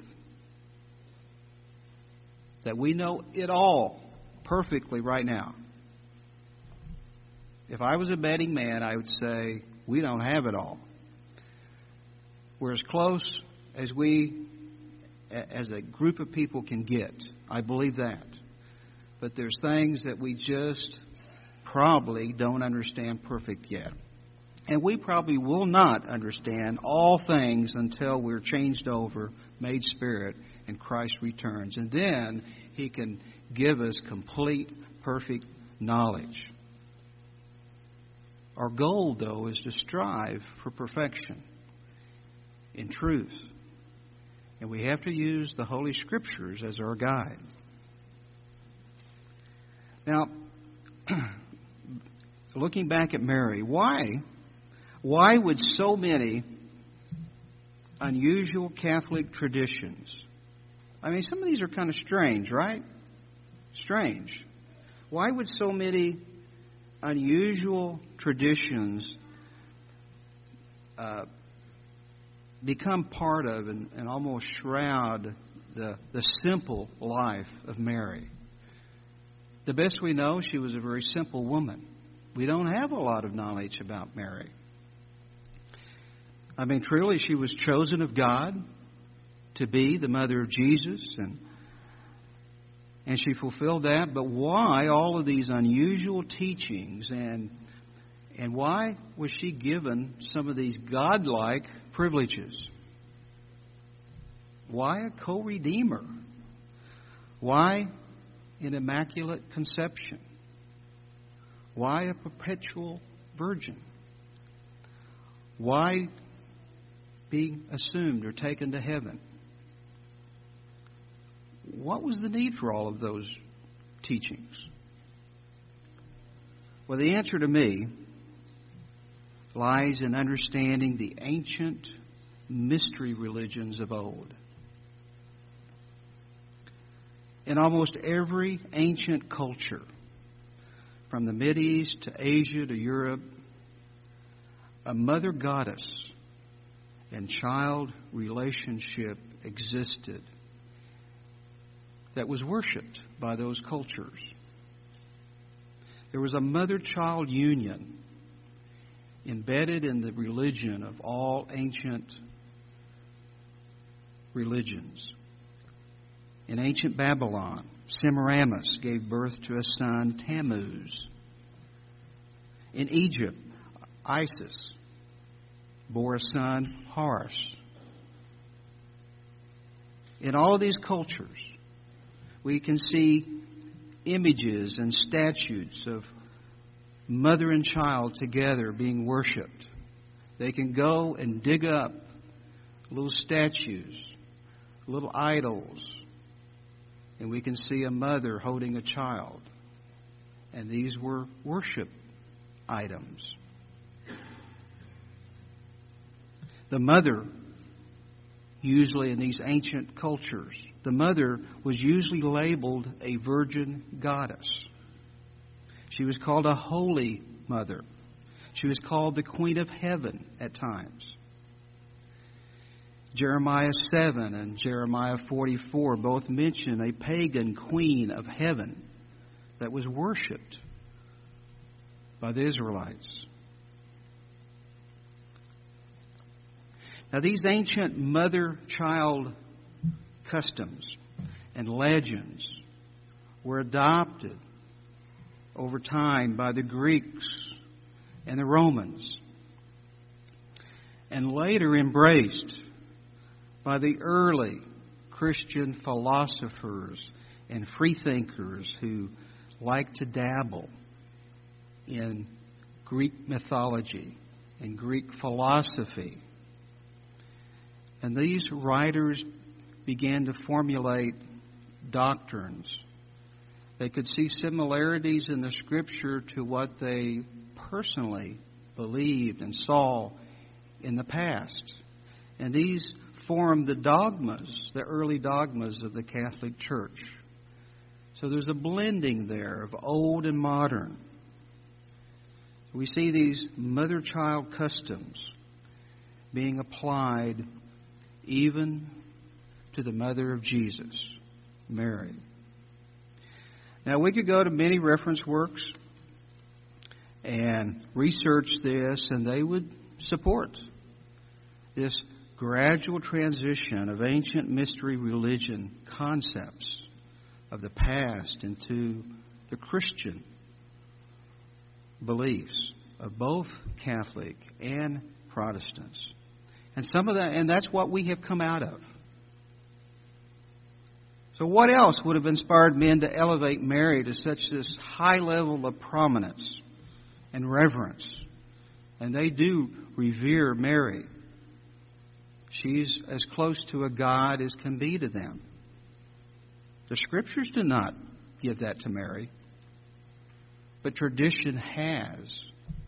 That we know it all perfectly right now. If I was a betting man, I would say we don't have it all. We're as close as as a group of people can get. I believe that. But there's things that we just probably don't understand perfect yet. And we probably will not understand all things until we're changed over, made spirit, and Christ returns. And then He can give us complete, perfect knowledge. Our goal, though, is to strive for perfection in truth. And we have to use the Holy Scriptures as our guide. Now, looking back at Mary, why would so many unusual Catholic traditions, some of these are kind of strange, right? Strange. Why would so many unusual traditions become part of and almost shroud the simple life of Mary? The best we know, she was a very simple woman. We don't have a lot of knowledge about Mary. Truly, she was chosen of God to be the mother of Jesus, and she fulfilled that. But why all of these unusual teachings, and why was she given some of these godlike privileges? Why a co-redeemer? Why an immaculate conception? Why a perpetual virgin? Why being assumed or taken to heaven? What was the need for all of those teachings? Well, the answer to me lies in understanding the ancient mystery religions of old. In almost every ancient culture, from the Mideast to Asia to Europe, a mother goddess and child relationship existed that was worshipped by those cultures. There was a mother-child union embedded in the religion of all ancient religions. In ancient Babylon, Semiramis gave birth to a son, Tammuz. In Egypt, Isis bore a son, Horus. In all of these cultures, we can see images and statues of mother and child together being worshipped. They can go and dig up little statues, little idols, and we can see a mother holding a child. And these were worship items. The mother, usually in these ancient cultures, the mother was usually labeled a virgin goddess. She was called a holy mother. She was called the Queen of Heaven at times. Jeremiah 7 and Jeremiah 44 both mention a pagan queen of heaven that was worshipped by the Israelites. Now, these ancient mother-child customs and legends were adopted over time by the Greeks and the Romans, and later embraced by the early Christian philosophers and freethinkers who liked to dabble in Greek mythology and Greek philosophy. And these writers began to formulate doctrines. They could see similarities in the Scripture to what they personally believed and saw in the past. And these formed the dogmas, the early dogmas of the Catholic Church. So there's a blending there of old and modern. We see these mother-child customs being applied even to the mother of Jesus, Mary. Now, we could go to many reference works and research this, and they would support this gradual transition of ancient mystery religion concepts of the past into the Christian beliefs of both Catholic and Protestants. And some of that, and that's what we have come out of. So what else would have inspired men to elevate Mary to such this high level of prominence and reverence? And they do revere Mary. She's as close to a God as can be to them. The Scriptures do not give that to Mary, but tradition has.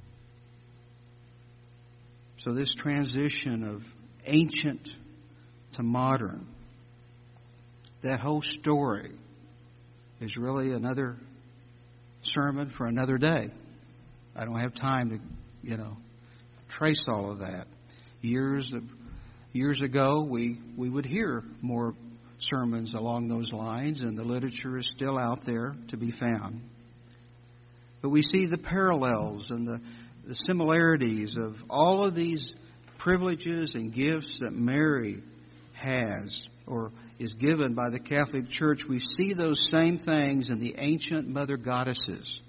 So this transition of ancient to modern, that whole story is really another sermon for another day. I don't have time to, trace all of that. Years ago, we would hear more sermons along those lines, and the literature is still out there to be found. But we see the parallels and the similarities of all of these privileges and gifts that Mary has or is given by the Catholic Church. We see those same things in the ancient mother goddesses.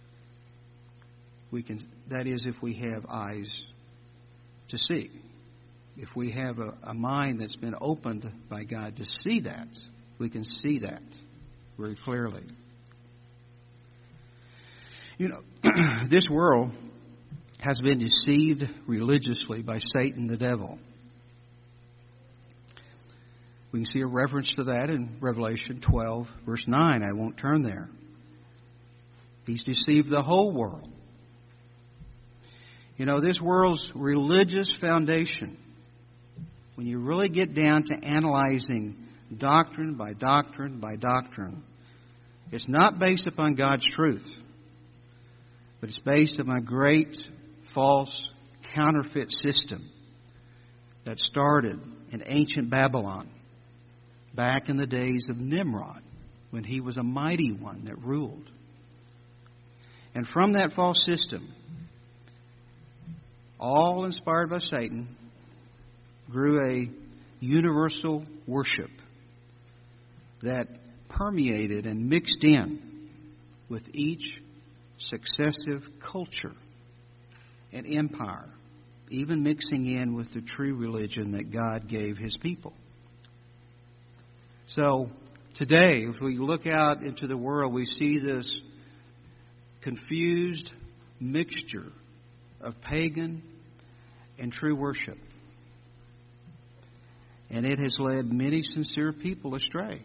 That is, if we have eyes to see. If we have a mind that's been opened by God to see that, we can see that very clearly. This world has been deceived religiously by Satan the devil. We can see a reference to that in Revelation 12, verse 9. I won't turn there. He's deceived the whole world. This world's religious foundation, when you really get down to analyzing doctrine by doctrine by doctrine, it's not based upon God's truth, but it's based on a great false counterfeit system that started in ancient Babylon back in the days of Nimrod, when he was a mighty one that ruled. And from that false system, all inspired by Satan, grew a universal worship that permeated and mixed in with each successive culture and empire, even mixing in with the true religion that God gave His people. So today, if we look out into the world, we see this confused mixture of pagan and true worship. And it has led many sincere people astray.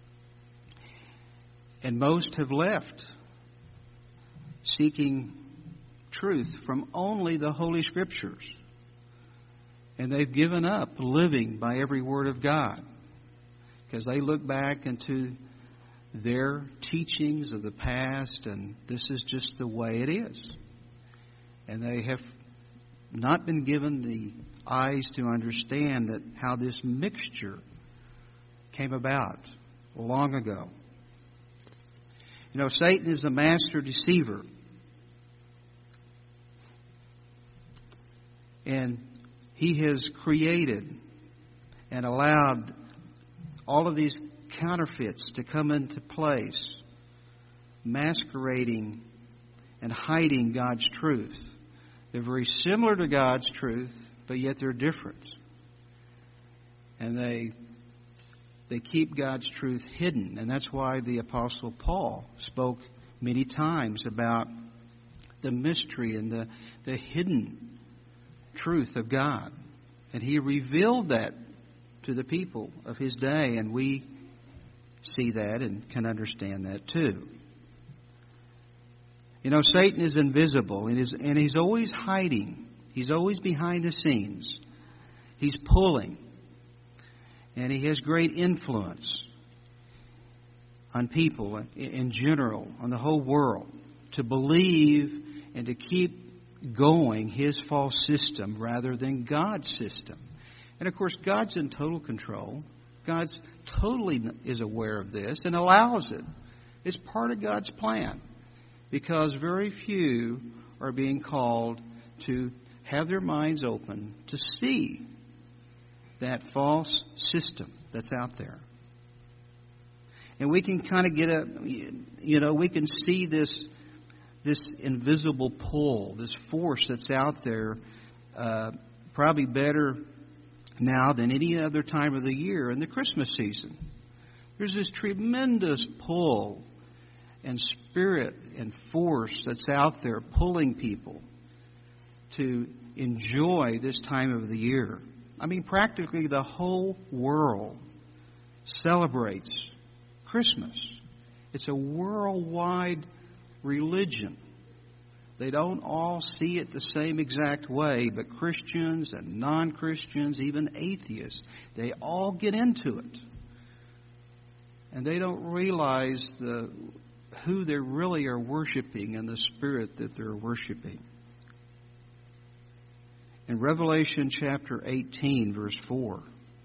And most have left seeking truth from only the Holy Scriptures. And they've given up living by every word of God, because they look back into their teachings of the past, and this is just the way it is. And they have not been given the eyes to understand that how this mixture came about long ago. You know, Satan is a master deceiver. And he has created and allowed all of these counterfeits to come into place, masquerading and hiding God's truth. They're very similar to God's truth, but yet they're different. And they keep God's truth hidden. And that's why the Apostle Paul spoke many times about the mystery and the hidden truth of God. And he revealed that to the people of his day, and we see that and can understand that too. You know, Satan is invisible, and he's always hiding. He's always behind the scenes. He's pulling. And he has great influence on people in general, on the whole world, to believe and to keep going his false system rather than God's system. And of course, God's in total control. God totally is aware of this and allows it. It's part of God's plan, because very few are being called to have their minds open to see that false system that's out there. And we can kind of get we can see this invisible pull, this force that's out there, probably better now than any other time of the year in the Christmas season. There's this tremendous pull and spirit and force that's out there pulling people to enjoy this time of the year. I mean, practically the whole world celebrates Christmas. It's a worldwide religion. They don't all see it the same exact way, but Christians and non-Christians, even atheists, they all get into it. And they don't realize who they really are worshiping and the spirit that they're worshiping. In Revelation chapter 18, verse 4,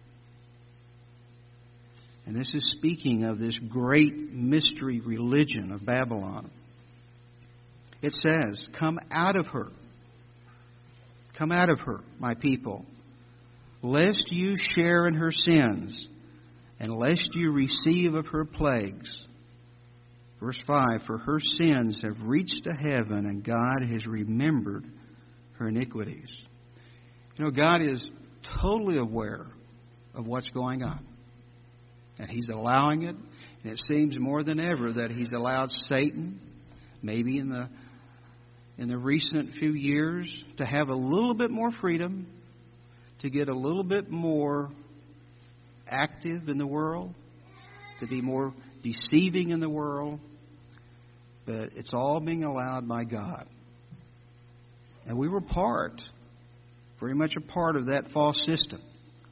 and this is speaking of this great mystery religion of Babylon. It says, "Come out of her. Come out of her, my people, lest you share in her sins, and lest you receive of her plagues." Verse 5, "For her sins have reached to heaven, and God has remembered her iniquities." You know, God is totally aware of what's going on. And He's allowing it. And it seems more than ever that He's allowed Satan, maybe in the recent few years, to have a little bit more freedom, to get a little bit more active in the world, to be more deceiving in the world. But it's all being allowed by God. And we were very much a part of that false system.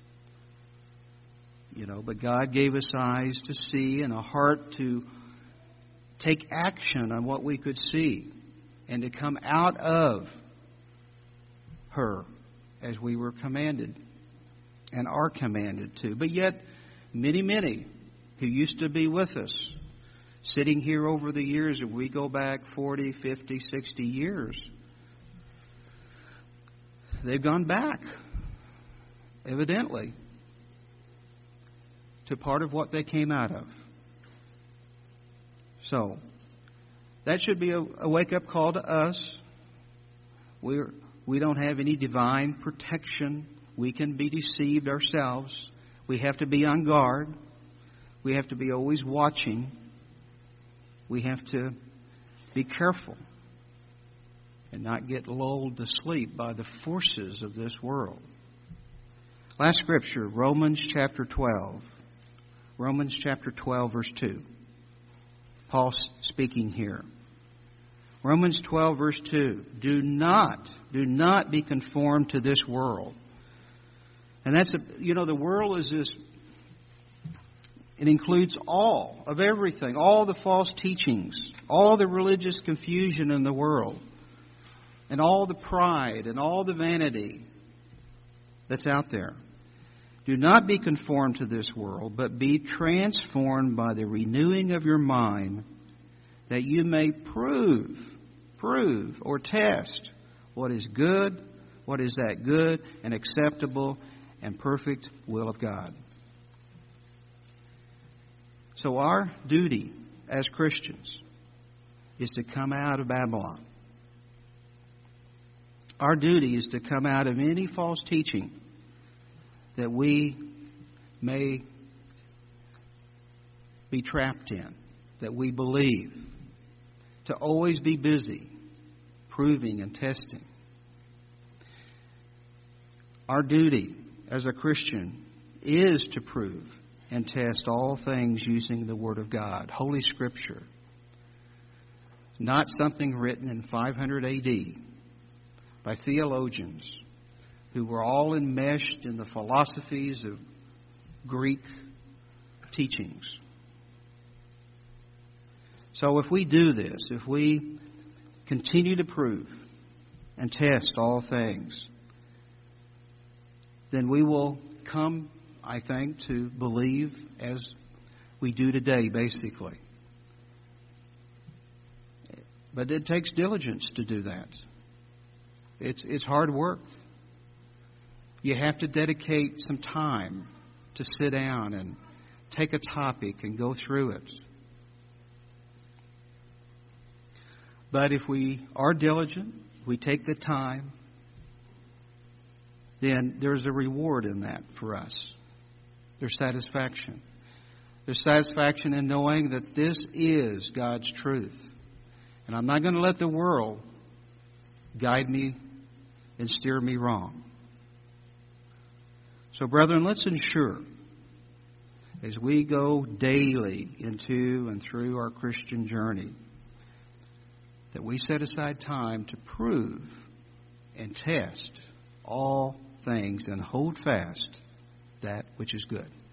You know, but God gave us eyes to see and a heart to take action on what we could see and to come out of her as we were commanded and are commanded to. But yet, many who used to be with us, sitting here over the years, if we go back 40, 50, 60 years, they've gone back, evidently, to part of what they came out of. So, that should be a wake-up call to us. We don't have any divine protection. We can be deceived ourselves. We have to be on guard. We have to be always watching. We have to be careful and not get lulled to sleep by the forces of this world. Last scripture, Romans chapter 12. Romans chapter 12, verse 2. Paul speaking here. Romans 12, verse 2. Do not be conformed to this world. And that's, the world is this, it includes all of everything, all the false teachings, all the religious confusion in the world, and all the pride and all the vanity that's out there. Do not be conformed to this world, but be transformed by the renewing of your mind, that you may prove or test what is good, what is that good and acceptable and perfect will of God. So our duty as Christians is to come out of Babylon. Our duty is to come out of any false teaching that we may be trapped in, that we believe. To always be busy proving and testing. Our duty as a Christian is to prove and test all things using the Word of God, Holy Scripture. Not something written in 500 A.D. by theologians who were all enmeshed in the philosophies of Greek teachings. So if we do this, if we continue to prove and test all things, then we will come, I think, to believe as we do today, basically. But it takes diligence to do that. It's hard work. You have to dedicate some time to sit down and take a topic and go through it. But if we are diligent, we take the time, then there's a reward in that for us. There's satisfaction. There's satisfaction in knowing that this is God's truth. And I'm not going to let the world guide me and steer me wrong. So, brethren, let's ensure as we go daily into and through our Christian journey that we set aside time to prove and test all things and hold fast that which is good.